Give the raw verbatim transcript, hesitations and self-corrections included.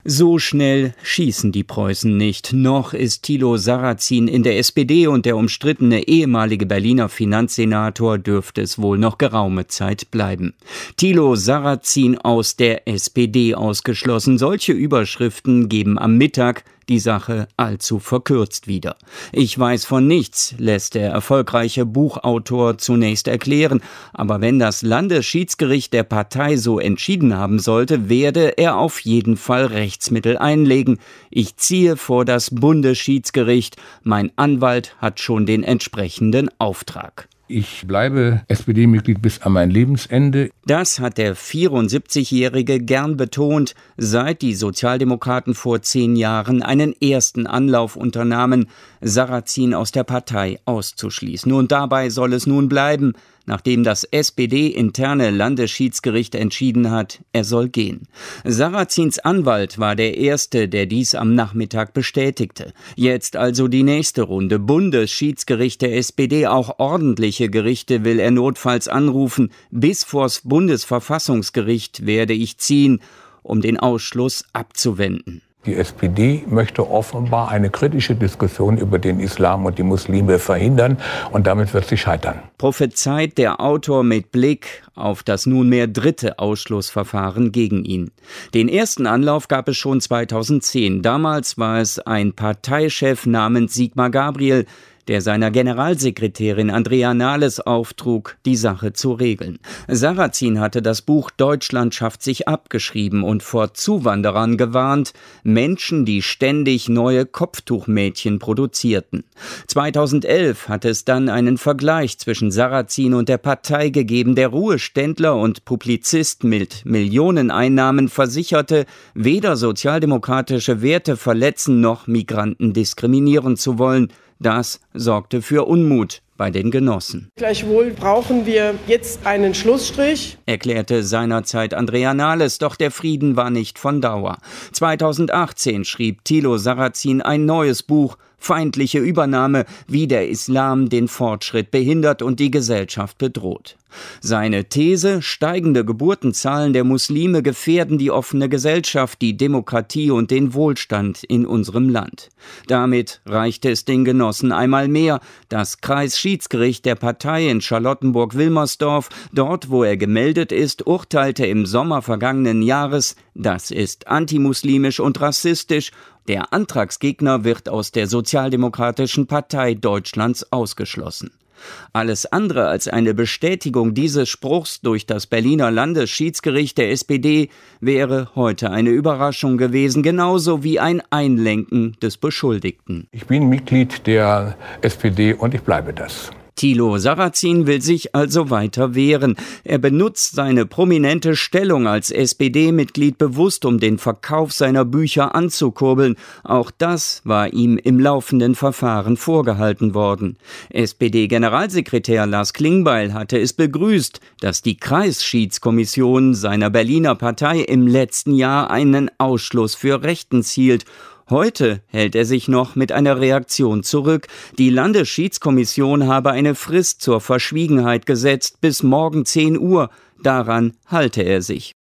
So schnell schießen die Preußen nicht. Noch ist Thilo Sarrazin in der S P D und der umstrittene ehemalige Berliner Finanzsenator dürfte es wohl noch geraume Zeit bleiben. Thilo Sarrazin aus der S P D ausgeschlossen. Solche Überschriften geben am Mittag die Sache allzu verkürzt wieder. Ich weiß von nichts, lässt der erfolgreiche Buchautor zunächst erklären. Aber wenn das Landesschiedsgericht der Partei so entschieden haben sollte, werde er auf jeden Fall Rechtsmittel einlegen. Ich ziehe vor das Bundesschiedsgericht. Mein Anwalt hat schon den entsprechenden Auftrag. Ich bleibe S P D-Mitglied bis an mein Lebensende. Das hat der vierundsiebzigjährige gern betont, seit die Sozialdemokraten vor zehn Jahren einen ersten Anlauf unternahmen, Sarrazin aus der Partei auszuschließen. Und dabei soll es nun bleiben, nachdem das S P D-interne Landesschiedsgericht entschieden hat, er soll gehen. Sarrazins Anwalt war der Erste, der dies am Nachmittag bestätigte. Jetzt also die nächste Runde. Bundesschiedsgericht der S P D, auch ordentliche Gerichte will er notfalls anrufen. Bis vors Bundesverfassungsgericht werde ich ziehen, um den Ausschluss abzuwenden. Die S P D möchte offenbar eine kritische Diskussion über den Islam und die Muslime verhindern und damit wird sie scheitern. Prophezeit der Autor mit Blick auf das nunmehr dritte Ausschlussverfahren gegen ihn. Den ersten Anlauf gab es schon zweitausendzehn. Damals war es ein Parteichef namens Sigmar Gabriel, der seiner Generalsekretärin Andrea Nahles auftrug, die Sache zu regeln. Sarrazin hatte das Buch Deutschland schafft sich abgeschrieben und vor Zuwanderern gewarnt, Menschen, die ständig neue Kopftuchmädchen produzierten. zweitausendelf hatte es dann einen Vergleich zwischen Sarrazin und der Partei gegeben. Der Ruheständler und Publizist mit Millioneneinnahmen versicherte, weder sozialdemokratische Werte verletzen noch Migranten diskriminieren zu wollen. Das sorgte für Unmut bei den Genossen. Gleichwohl brauchen wir jetzt einen Schlussstrich, erklärte seinerzeit Andrea Nahles, doch der Frieden war nicht von Dauer. zweitausendachtzehn schrieb Thilo Sarrazin ein neues Buch, Feindliche Übernahme, wie der Islam den Fortschritt behindert und die Gesellschaft bedroht. Seine These, steigende Geburtenzahlen der Muslime gefährden die offene Gesellschaft, die Demokratie und den Wohlstand in unserem Land. Damit reichte es den Genossen einmal mehr. Das Kreisschiedsgericht der Partei in Charlottenburg-Wilmersdorf, dort wo er gemeldet ist, urteilte im Sommer vergangenen Jahres, das ist antimuslimisch und rassistisch. Der Antragsgegner wird aus der Sozialdemokratischen Partei Deutschlands ausgeschlossen. Alles andere als eine Bestätigung dieses Spruchs durch das Berliner Landesschiedsgericht der S P D wäre heute eine Überraschung gewesen, genauso wie ein Einlenken des Beschuldigten. Ich bin Mitglied der S P D und ich bleibe das. Thilo Sarrazin will sich also weiter wehren. Er benutzt seine prominente Stellung als S P D-Mitglied bewusst, um den Verkauf seiner Bücher anzukurbeln. Auch das war ihm im laufenden Verfahren vorgehalten worden. S P D-Generalsekretär Lars Klingbeil hatte es begrüßt, dass die Kreisschiedskommission seiner Berliner Partei im letzten Jahr einen Ausschluss für rechtens hielt. Heute hält er sich noch mit einer Reaktion zurück. Die Landesschiedskommission habe eine Frist zur Verschwiegenheit gesetzt bis morgen zehn Uhr. Daran halte er sich.